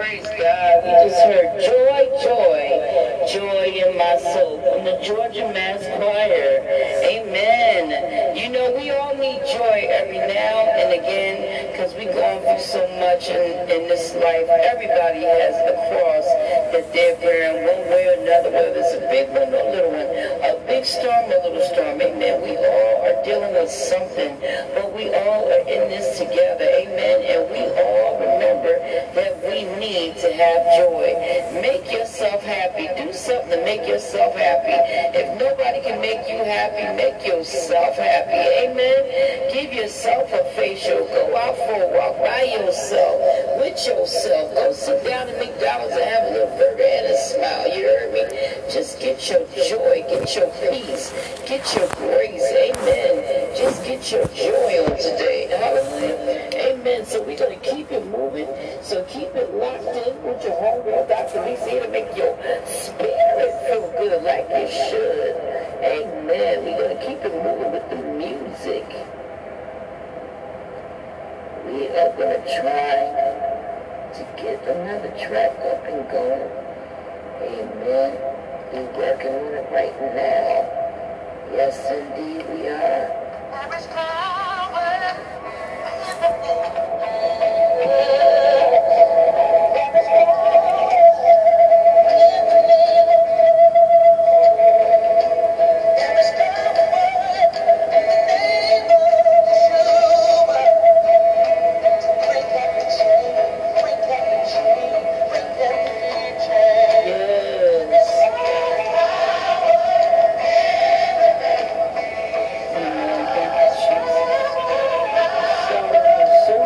Praise God. We just heard joy, joy, joy in my soul from the Georgia Mass Choir. Amen. You know, we all need joy every now and again because we're going through so much in this life. Everybody has a cross that they're bearing one way or another, whether it's a big one or a little one, a big storm or a little storm. Amen. We all are dealing with something, but we all are in this together. Amen. And we all remember that we need to have joy. Make yourself happy. Do something to make yourself happy. If nobody can make you happy, make yourself happy. Amen. Give yourself a facial. Go out for a walk by yourself, with yourself. Go sit down at McDonald's and have a little burger and a smile. You heard me? Just get your joy, get your peace, get your grace. Amen. Just get your joy on today. Hallelujah. Amen. So we're going to keep it moving. So keep it locked in with your homegirl, Dr. Lisa, here to make your spirit feel good like it should. Amen. We're going to keep it moving with the music. We are going to try to get another track up and going. Amen. We're working on it right now. Yes, indeed, we are. So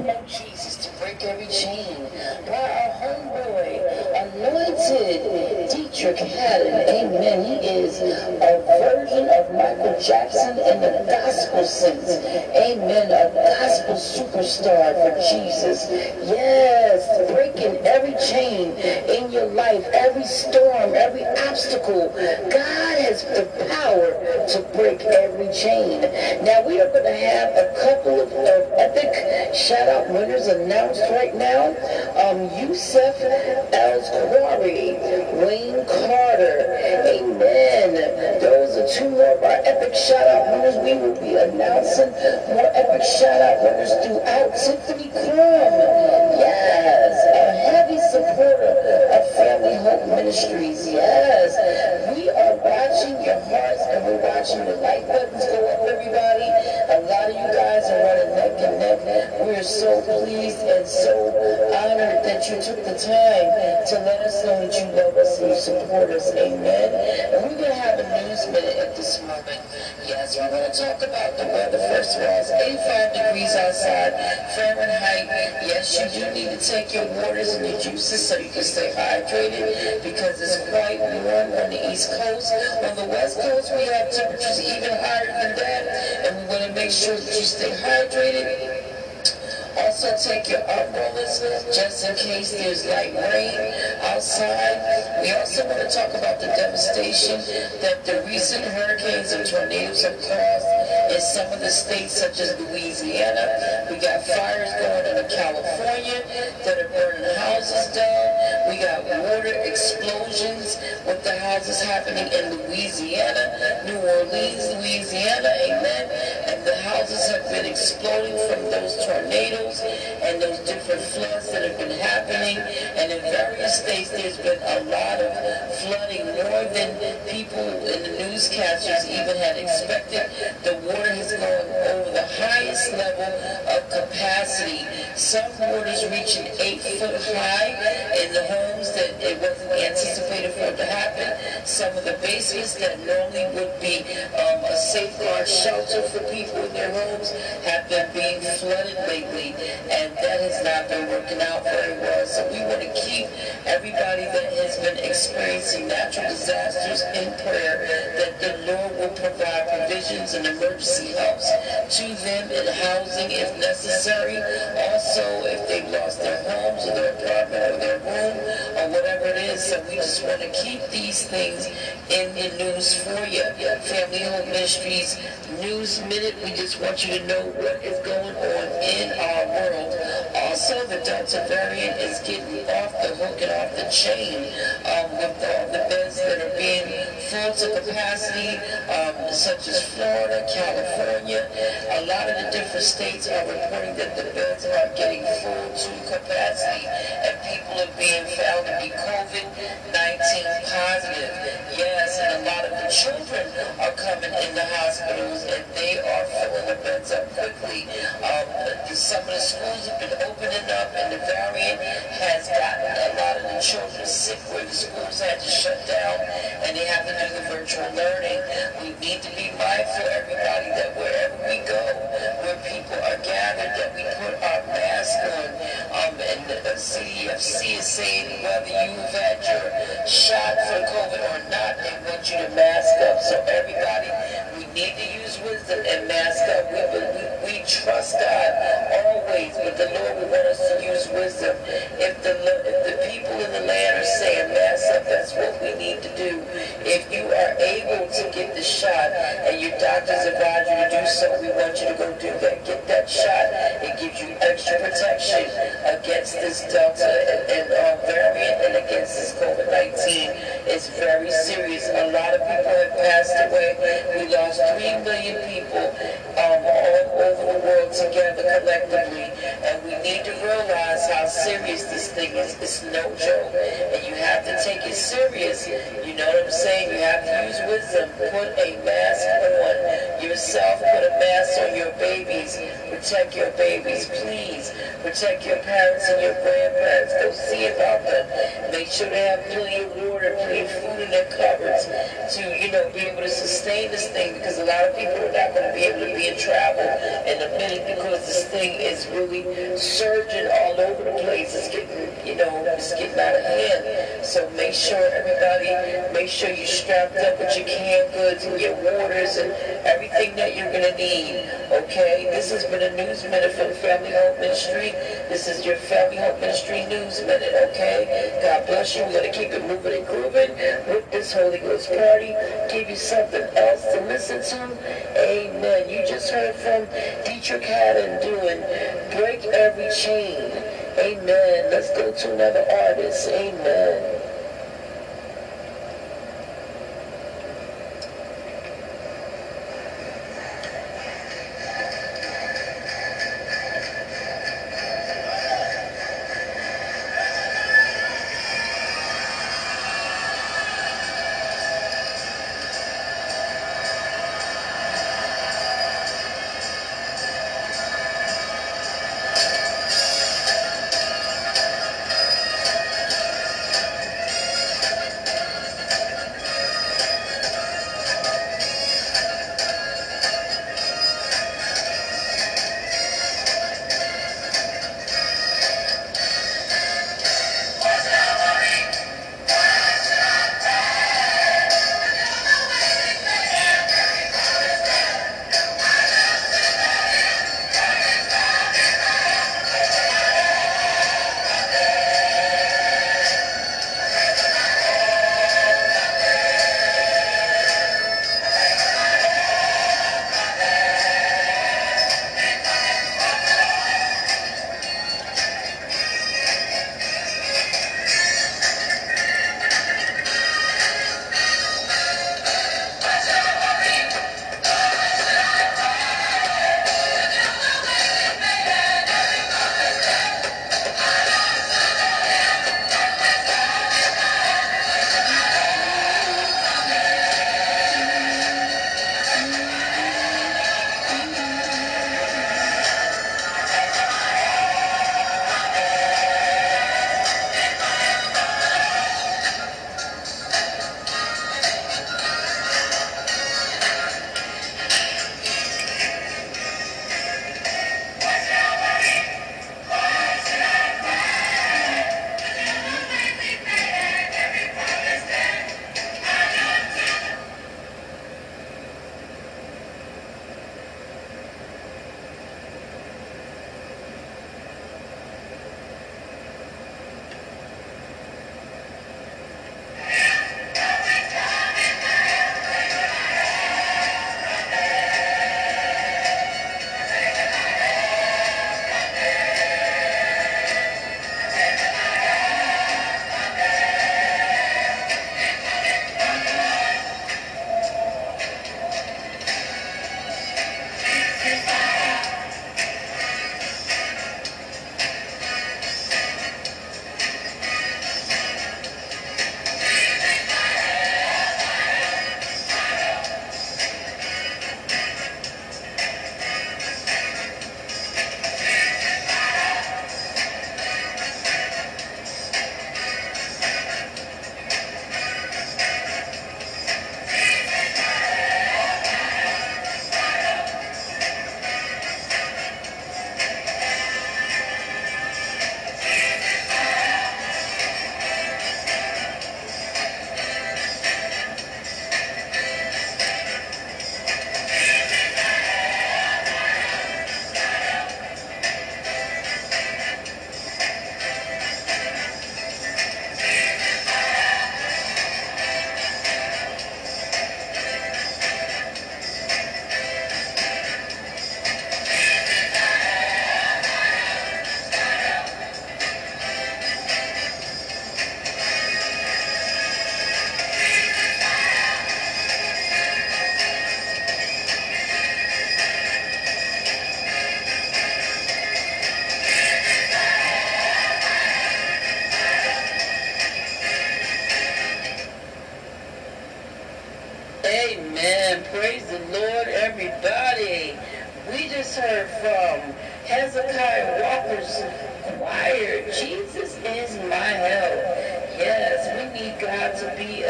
name of Jesus to break every chain. By our homeboy, anointed Dietrich Haddon, amen. He is a version of Michael Jackson in the gospel sense. Amen. A gospel superstar for Jesus. Yes, breaking every chain in your life, every storm, every obstacle. God has the power to break every chain. Now we are going to have a couple of epic shout-out winners announced right now. Yusef El-Khwari, Wayne Carter, amen. Those are two more of our epic shout-out winners. We will be announcing more epic shout-out winners throughout. Tiffany Crum, yes, a heavy supporter of Family Hope Ministries, yes. We are watching your hearts and we're watching the like buttons go up, everybody. A lot of you guys are running neck and neck. We're so pleased and so honored that you took the time to let us know that you love us and you support us. Amen. And we're going to have a news minute at this moment. Yes, we're going to talk about the weather. First of all, it's 85 degrees outside, Fahrenheit. Yes, you do need to take your waters and your juices so you can stay hydrated because it's quite warm on the East Coast. On the West Coast, we have temperatures even higher than that, and we want to make sure that you stay hydrated. Also take your umbrellas just in case there's light rain outside. We also want to talk about the devastation that the recent hurricanes and tornadoes have caused in some of the states such as Louisiana. We got fires going on in California that are burning houses down. We got water explosions with the houses happening in Louisiana, New Orleans, Louisiana, amen. And the houses have been exploding from those tornadoes and those different floods that have been happening. And in various states, there's been a lot of flooding, more than people in the newscasters even had expected. The water has gone over the highest level of capacity. Some waters reaching 8 foot high in the homes that it wasn't anticipated for it to happen. Some of the basements that normally would be a safeguard shelter for people in their homes have been being flooded lately, and that has not been working out very well. So we want to keep everybody that has been experiencing natural disasters in prayer, that the Lord will provide provisions and emergency helps to them in housing if necessary. Also, if they've lost their homes or their apartment or their room or whatever it is. So we just want to keep these things in the news for you. Family Hope Ministries News Minute, we just want you to know what is going on in our world. Also, the Delta variant is getting off the hook and off the chain with all the beds that are being full to capacity, such as Florida, California. A lot of the different states are reporting that the beds are getting full to capacity and people are being found to be COVID-19 positive. Yes, and a lot of the children are coming in the hospitals and they are filling the beds up quickly. Some of the schools have been opening up and the variant has gotten a lot of the children sick where the schools had to shut down and they have to do the virtual learning. We need to be mindful, everybody, that wherever we go, where people are gathered, that we put our mask on. And the CDFC is saying whether you've had your shot for COVID or not, they want you to mask up. So everybody, we need to use wisdom and mask up. We trust God always, but the Lord will want us to use wisdom. If the people in the land are saying mask up, that's what we need to do. If you are able to get the shot and your doctors advise you to do so, we want you to go do that. Get that shot. It gives you extra protection against this Delta and variant and against this COVID-19. It's very serious. A lot of people have passed away. We lost 3 million people all over the world together collectively. And we need to realize how serious this thing is. It's no joke. And you have to take it serious. You know what I'm saying? You have to use wisdom. Put a mask on yourself. Put a mask on your babies. Protect your babies, please. Protect your parents and your grandparents. Go see about them. Make sure they have plenty of water, plenty of food in their cupboards to, be able to sustain this thing, because a lot of people are not going to be able to be in travel in a minute, because this thing is really surging all over the place. It's getting, it's getting out of hand. So make sure make sure you're strapped up with your canned goods and your waters and everything that you're going to need. Okay? This has been a News Minute from Family Hope Ministry. This is your Family Hope Ministry News Minute. Okay? God bless you. We're going to keep it moving and grooving with this Holy Ghost party. Give you something else to listen to. Amen. You just heard from Dietrich Haddon doing Break Every Chain. Amen. Let's go to another artist. Amen.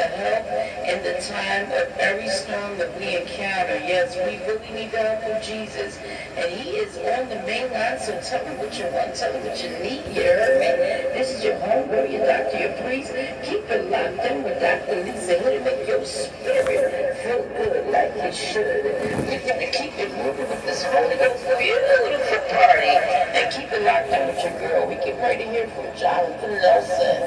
the help in the time of every storm that we encounter. Yes, we really need the help of Jesus. And he is on the main line, so tell him what you want, tell him what you need. You heard me? This is your homegirl, your doctor, your priest. Keep it locked in with Dr. Lisa. He'll make your spirit feel good like it should. You gotta keep it moving with this Holy Ghost beautiful party. And keep it locked in with your girl. We get ready to hear from Jonathan Nelson.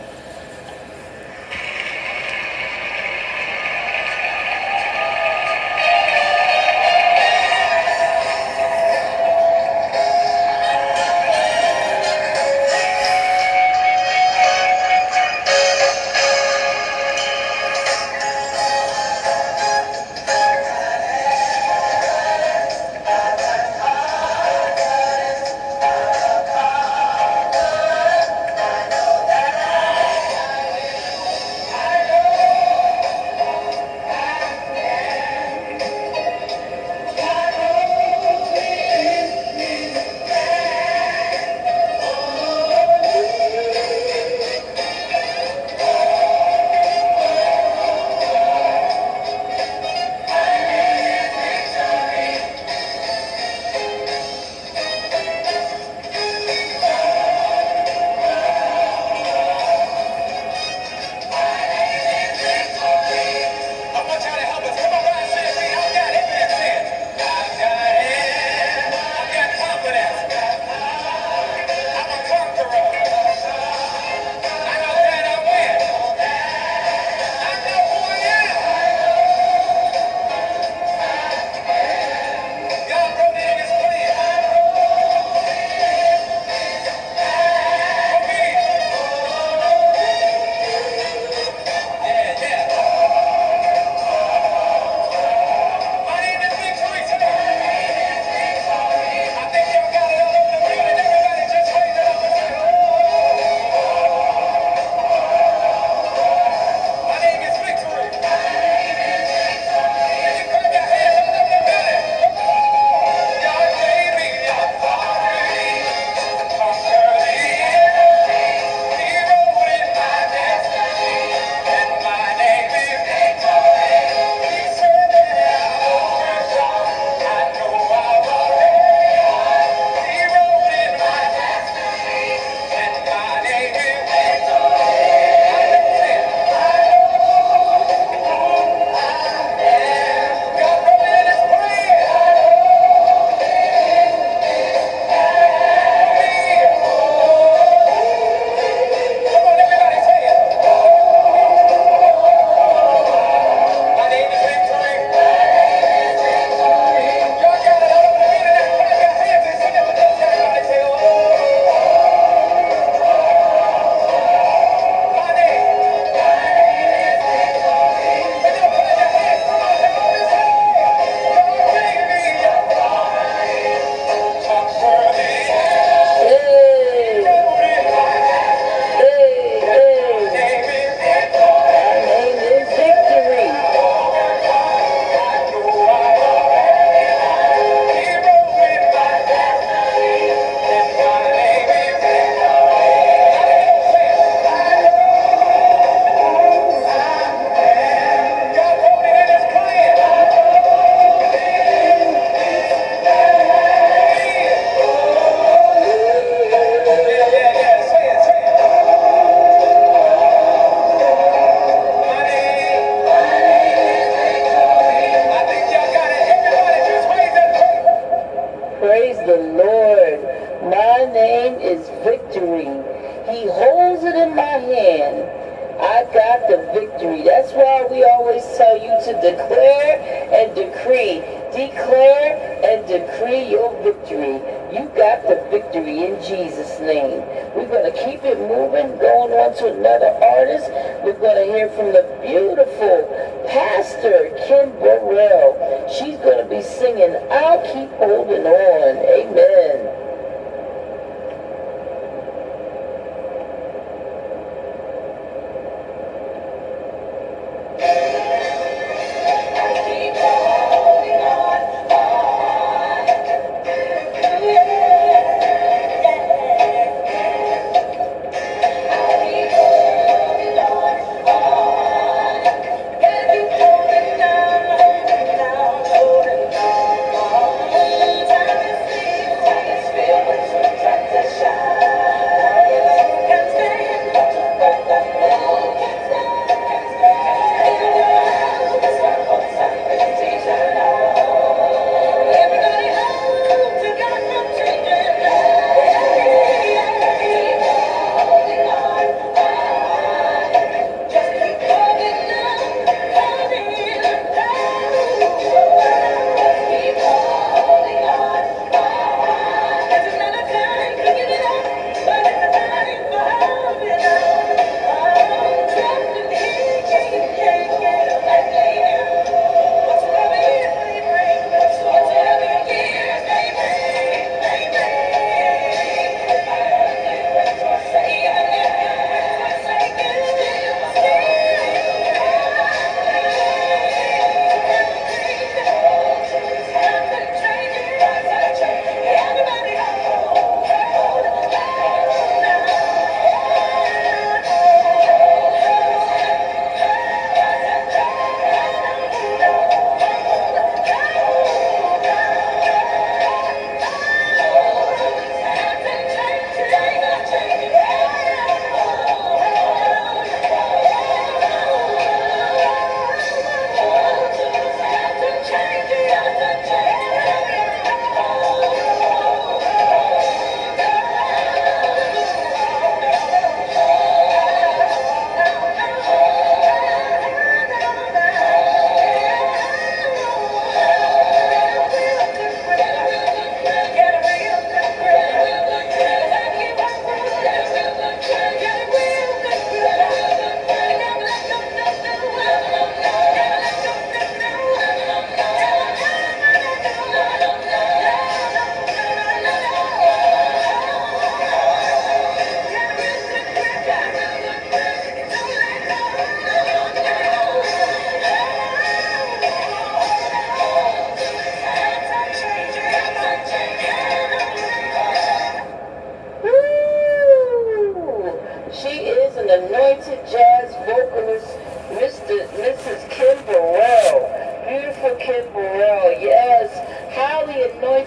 Praise the Lord. My name is Victory. He holds it in my hand. I got the victory. That's why we always tell you to declare and decree. Declare and decree your victory. You got the victory in Jesus' name. We're going to keep it moving, going on to another artist. We're going to hear from the beautiful Pastor Kim Burrell. She's going to be singing, I'll Keep Holding On. Amen.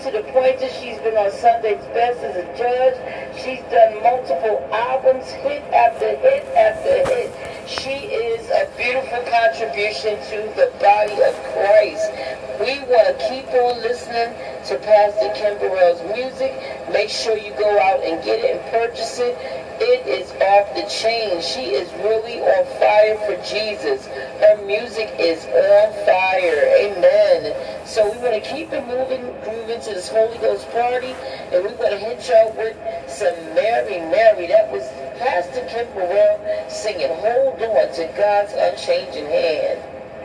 to the point that she's been on Sunday's Best as a judge. She's done multiple albums, hit after hit after hit. She is a beautiful contribution to the body of Christ. We want to keep on listening to Pastor Kim Burrell's music. Make sure you go out and get it and purchase it. It is off the chain. She is really on fire for Jesus. Her music is on fire. Amen. So we want to keep it moving, grooving to this Holy Ghost party. And we're going to hit y'all with some Mary, Mary. That was Pastor Kim Burrell singing Hold On to God's Unchanging Hand.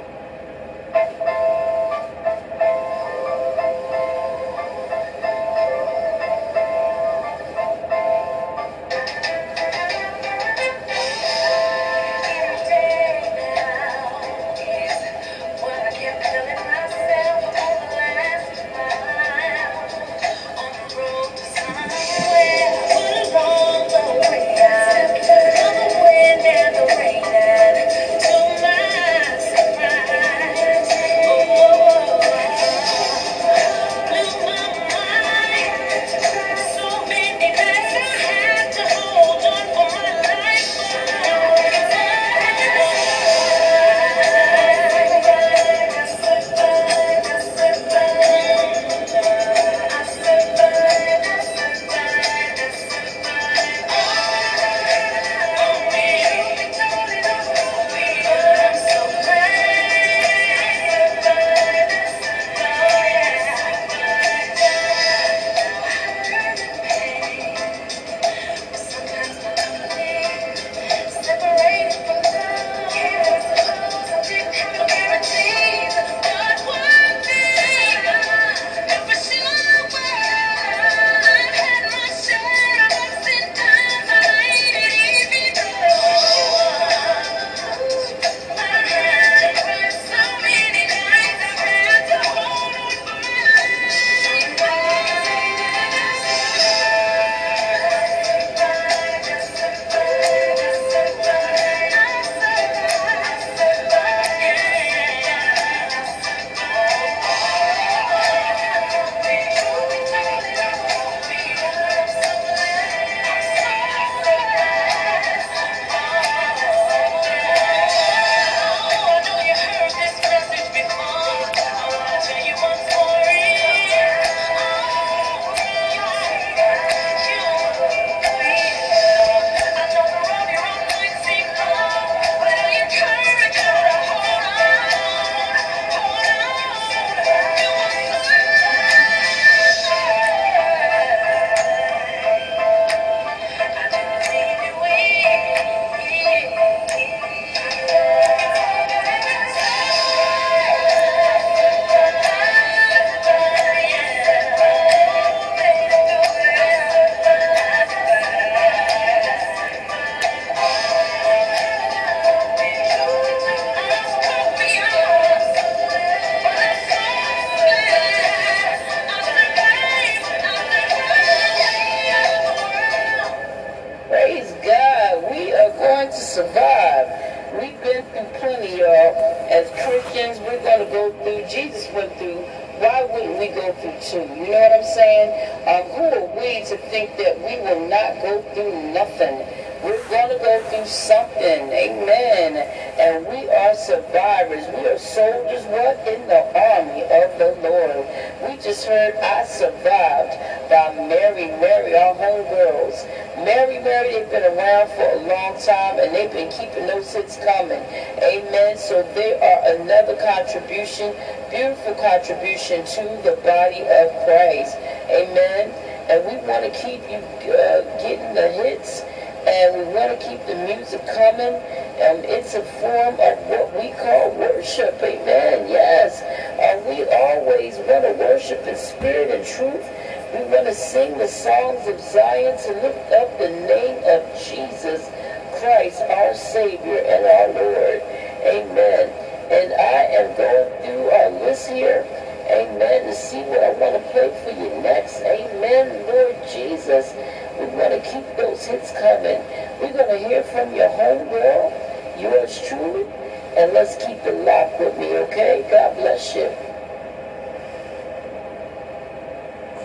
Survive. We've been through plenty, y'all. As Christians, we're going to go through. Jesus went through. Why wouldn't we go through too? You know what I'm saying? Who are we to think that we will not go through nothing? We're going to go through something. Amen. And we are survivors. We are soldiers, what? In the army of the Lord. We just heard I Survived by Mary, Mary, our homegirls. Mary, Mary, they've been around for a long time, and they've been keeping those hits coming. Amen. So they are another contribution, beautiful contribution to the body of Christ. Amen. And we want to keep you getting the hits, and we want to keep the music coming. It's a form of what we call worship. Amen. Yes. We always want to worship in spirit and truth. We want to sing the songs of Zion to lift up the name of Jesus Christ, our Savior and our Lord. Amen. And I am going through our list here. Amen. To see what I want to play for you next. Amen. Lord Jesus, we want to keep those hits coming. We're going to hear from your homegirl, yours truly. And let's keep it locked with me, okay? God bless you.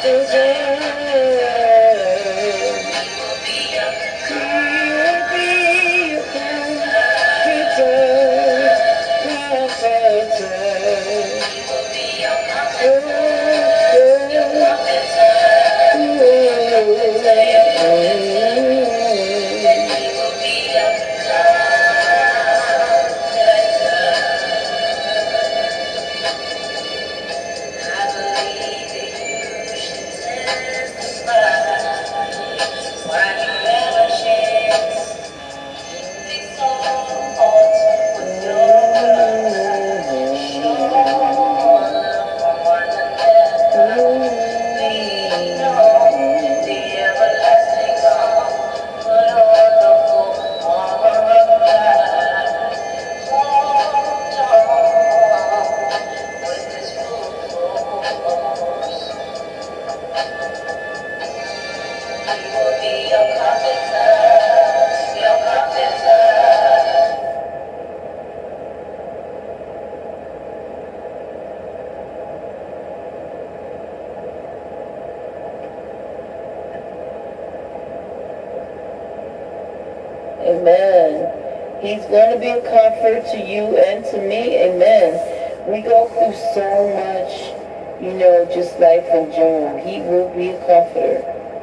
Amen. He's going to be a comfort to you and to me. Amen. We go through so much, just like from Job. He will be a comforter.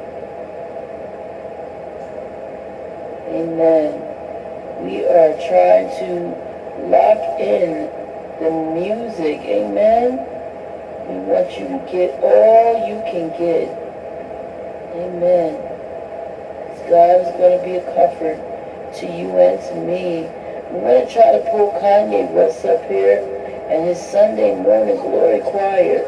Amen. We are trying to lock in the music. Amen. We want you to get all you can get. Amen. God is going to be a comfort to you and to me. We're going to try to pull Kanye West up here and his Sunday morning glory choir.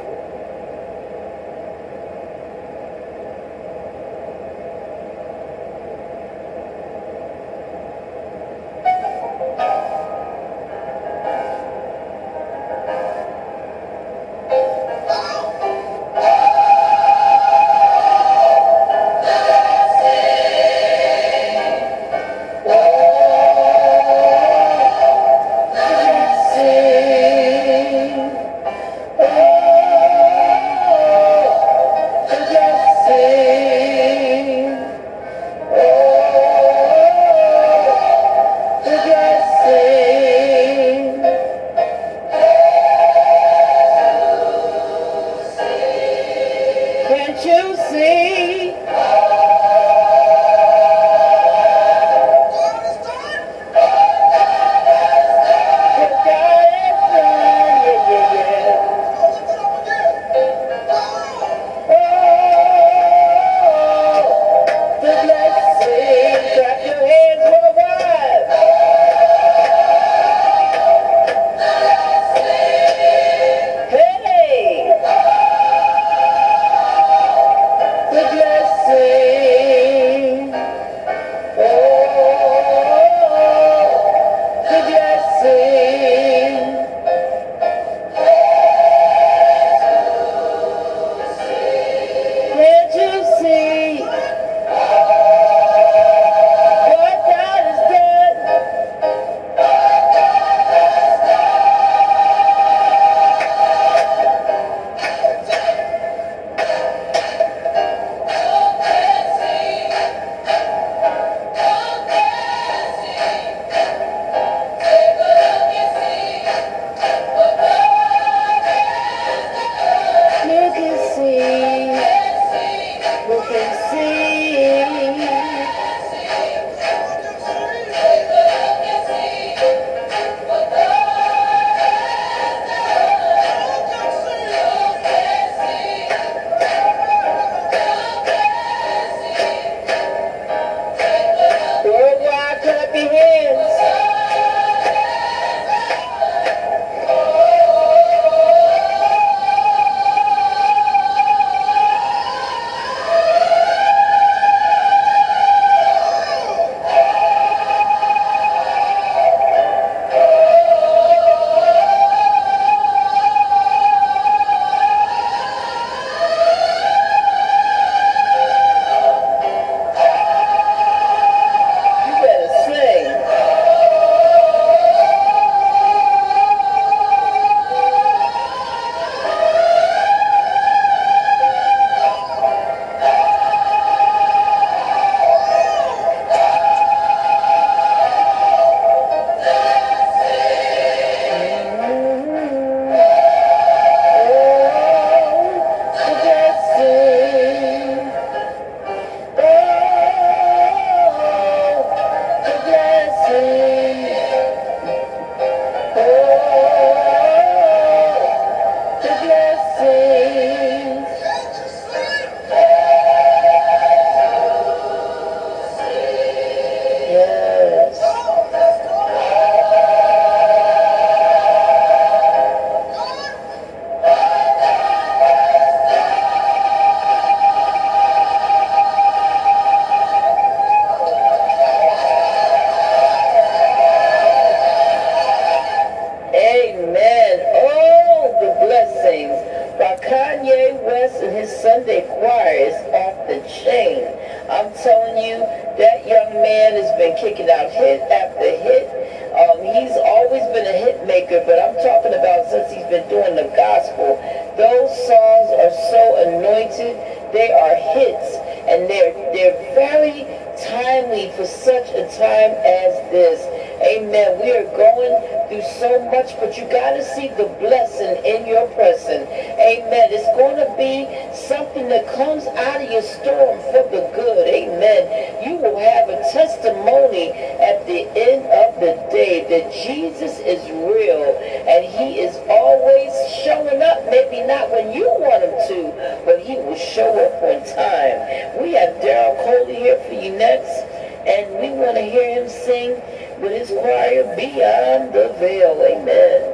his Sunday choir is off the chain. I'm telling you, that young man has been kicking out hit after hit. He's always been a hit maker, but I'm talking about since he's been doing the gospel. Those songs are so anointed. They are hits, and they're very timely for such a time as this. Amen. We are going through so much, but you got to see the blessing in your person. Amen. It's going to be something that comes out of your storm for the good. Amen. You will have a testimony at the end of the day that Jesus is real and he is always showing up. Maybe not when you want him to, but he will show up on time. We have Daryl Coley here for you next, and we want to hear him sing with his choir, Beyond the Veil. Amen.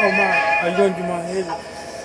Are you going to do my head?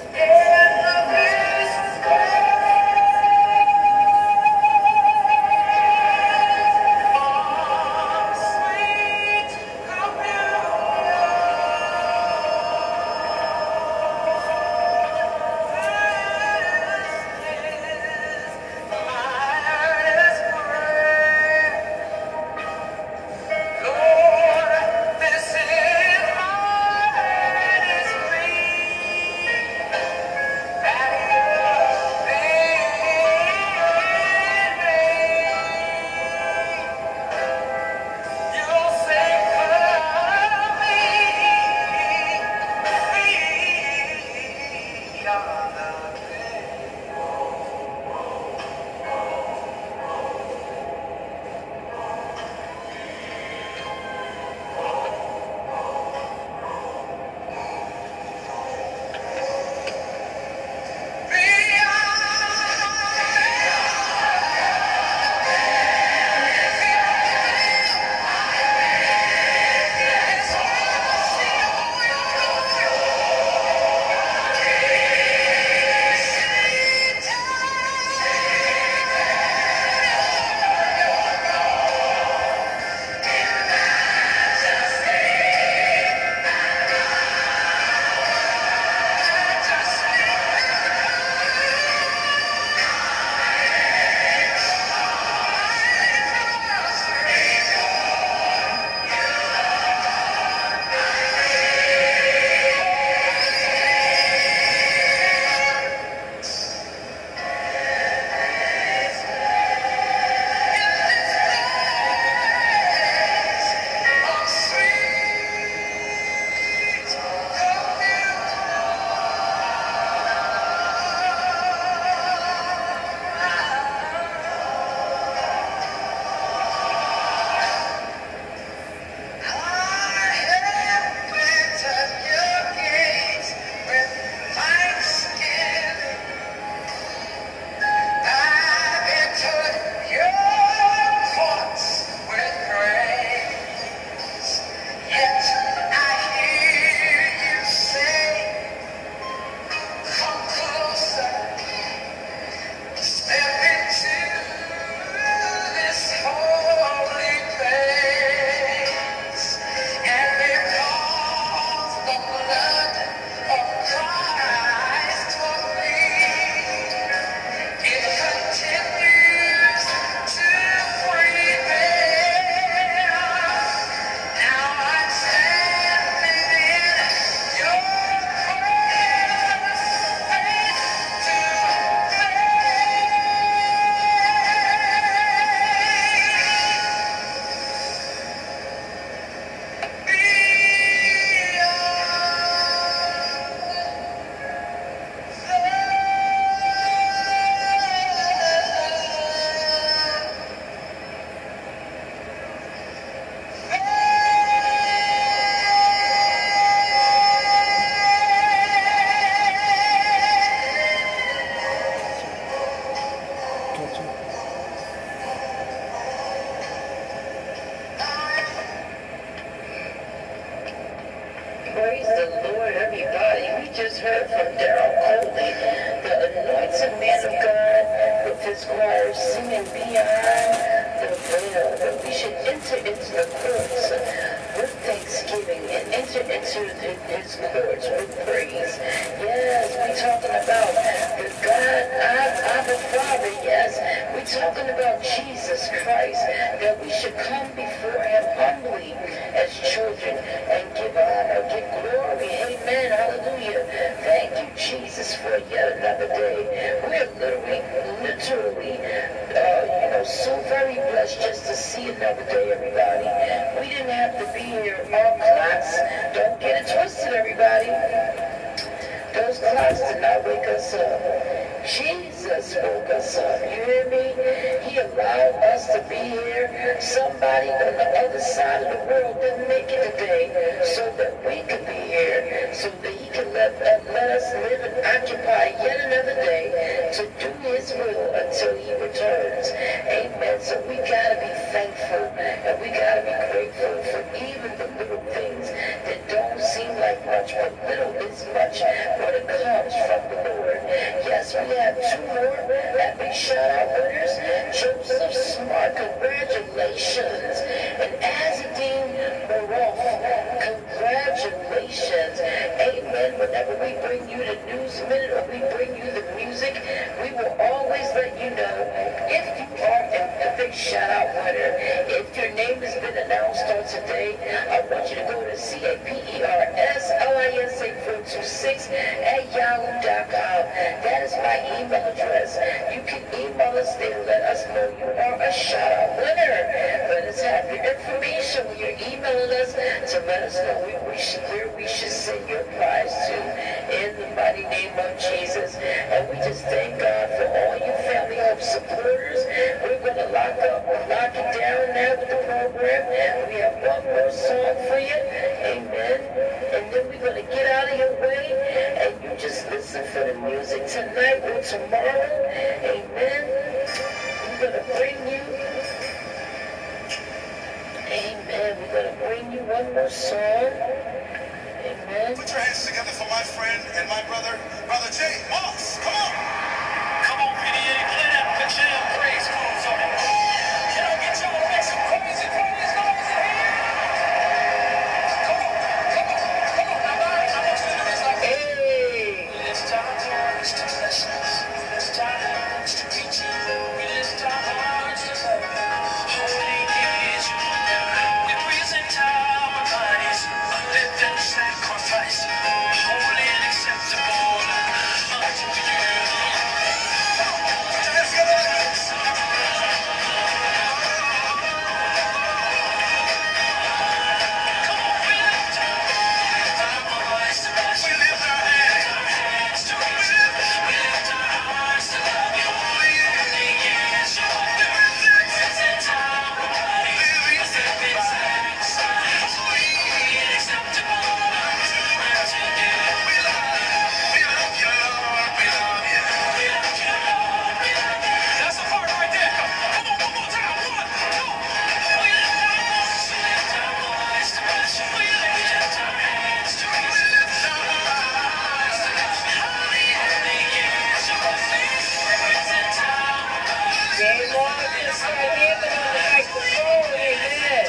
Praise the Lord, everybody. We just heard from Daryl Coley, the anointed man of God, with his choir singing beyond the veil, that we should enter into the courts with thanksgiving and enter into his courts with praise. Yes, we're talking about the God, our Father, yes. We're talking about Jesus Christ, that we should come before him humbly as children and give honor, give glory. Amen. Hallelujah. Thank you, Jesus, for yet another day. We're literally, so very blessed just to see another day, everybody. We didn't have to be here. Our clocks, don't get it twisted, everybody. Those clocks did not wake us up. Jesus woke us up. You hear me? He allowed us to be here. Somebody on the other side of the world didn't make it today so that we could be here, so that he can let us live and occupy yet another day to do his will until he returns. Amen. So we gotta be thankful and we gotta be grateful for even the little things that don't seem like much much, but little is much when it comes from the Lord. Yes, we have two more epic shout-out winners. Joseph Smart, congratulations. And Azadine Baroff, congratulations. Amen. Whenever we bring you the news minute or we bring you the music, we will always let you know if you are an epic shout-out winner. If your name has been announced on today, I want you to go to caperslisa426@yahoo.com. That is my email address. You can email us there. Let us know you are a shout-out winner. Let us have your information when you're emailing us to let us know where we should send your prize to in the mighty name of Jesus. And we just thank God for all you Family Hope supporters. We're going to lock it down now with the program. We have one more song for you. Amen. And then we're going to get out of your way and you just listen for the music tonight or tomorrow. Amen. We're going to bring you. Amen. We're going to bring you one more song. Amen. Put your hands together for my friend and my brother, Brother Jay Moss. Come on. Come on, PDA. Play that picture of praise. Come on, somebody. Can I get y'all to make some crazy praise noise in here? Come on. Come on. Come on. Now, guys, I want you to do this like this. Hey. We lift our hearts to bless you. We lift our hands to reach you. We lift our hearts to love you. Holy is you. We present our bodies, a living sacrifice, holy and acceptable unto you. Put your hands together like this. Come on, we lift our voice to bless you. We lift our hands to reach you. We lift our hearts to love you. Holy is you. We present our bodies, a living sacrifice, holy and acceptable unto you. We love you, Lord. We love you. We love you, Lord. We love you. That's the part right there. Come on, one more time. 1, 2. We lift our voice to bless you. We lift our hands to reach you. We lift our hearts to love you. Holy is your name. Present our bodies. Game on, just start giving on the microphone. Amen.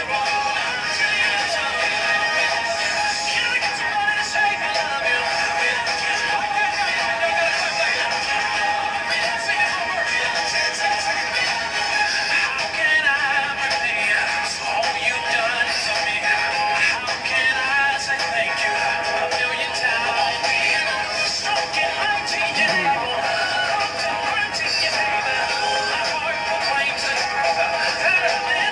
Can I get somebody to say I love you? Like that, y'all gotta clap like that. Sing it for me. Sing it. How can I repay all you've done for me? How can I say thank you a million times? Stroking mighty and able, granting your favor. My heart proclaims and proves that I've been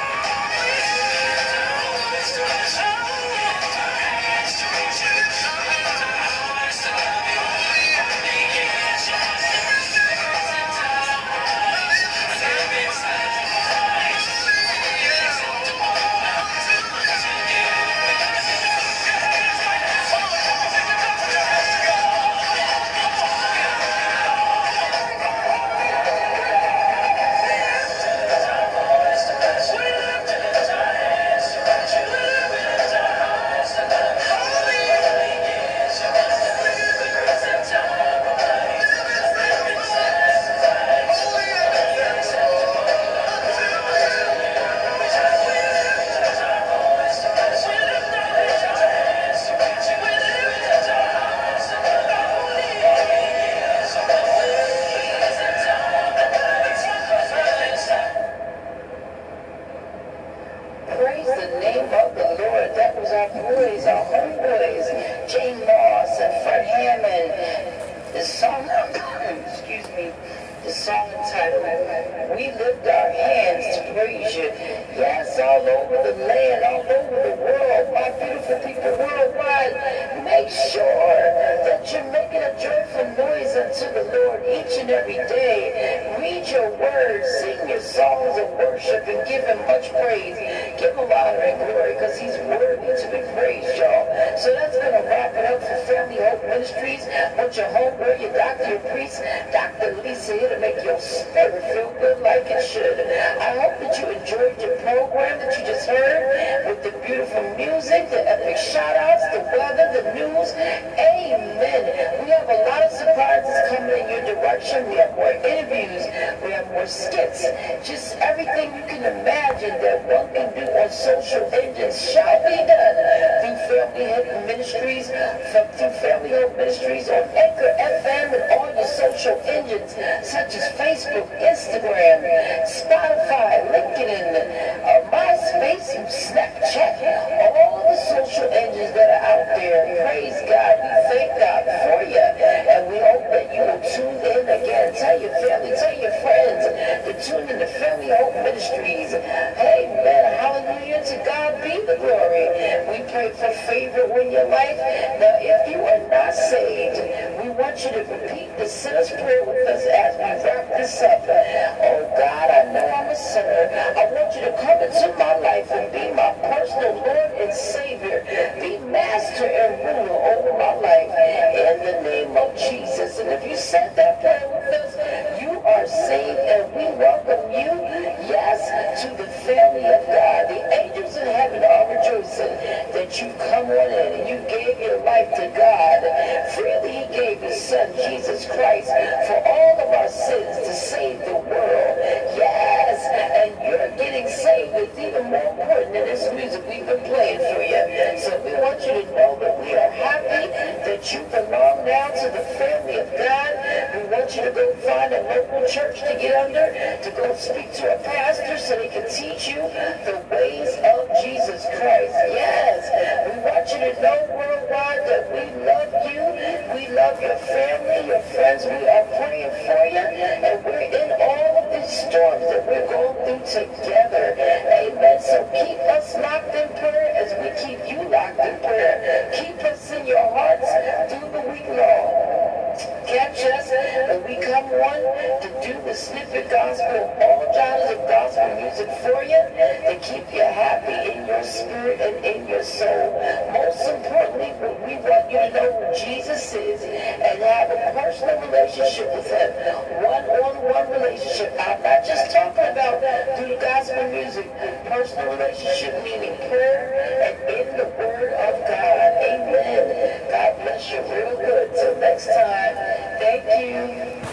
Praise the name of the Lord. That was our boys, our homeboys, Jay Moss and Fred Hammond. The song, excuse me, the song entitled, We Lift Our Hands to Praise You. Yes, all over the land, all over the world, my beautiful people worldwide, make sure that you're making a joyful noise unto the Lord each and every day. Read your words, sing your songs of worship, and give him much praise. Give him honor and glory, because he's worthy to be praised, y'all. So that's going to wrap it up for Family Hope Ministries. With your homeboy, your doctor, your priest, Dr. Lisa, here to make your spirit feel good like it should. I hope that you enjoyed your program that you just heard with the beautiful music, the epic shout-outs, the weather, the news, Amen. We have a lot of surprises coming in your direction. We have more interviews. We have more skits. Just everything you can imagine that one can do on social engines shall be done through Family Hope Ministries, through Family Hope Ministries on Anchor FM and all your social engines such as Facebook, Instagram, Spotify, LinkedIn, MySpace, and Snapchat. All the social engines that are out there. Praise God. We thank God for you. And we hope that you will tune in again. Tell your family, tell your friends to tune in to Family Hope Ministries. Amen. Hallelujah. To God be the glory. We pray for favor in your life. Now, if you are not saved, we want you to repeat the sinner's prayer with us as we wrap this up. Oh God, I know I'm a sinner. I want you to come into my life and be my personal Lord and Savior. Be master and ruler over my life in the name of Jesus. And if you said that prayer with us, you are saved and we welcome you, yes, to the family of God. The angels in heaven are rejoicing that you come on in and you gave your life to God. Freely He gave His Son, Jesus Christ, for all of our sins to save the world. Yes, and you're getting saved. It's even more important than this music we've been playing for you. So we want you to know that we are happy that you belong now to the family of God. We want you to go find a local church to get under, to go speak to a pastor so they can teach you the ways of Jesus Christ. Yes, we want you to know worldwide that we love you. We love your family, your friends. We are praying for you, and we're in all of these storms that we're going through together. Amen. So keep us locked in prayer as we keep you locked in prayer. Keep us in your hearts through the week long. Catch us when we come on to do the snippet gospel, all genres of gospel music for you, to keep you happy in your spirit and in your soul. Most importantly, we want you to know who Jesus is and have a personal relationship with Him. One-on-one relationship. I'm not just talking about through gospel music. Personal relationship meaning prayer and in the Word of God. Amen. God bless you real good. Till next time. Thank you.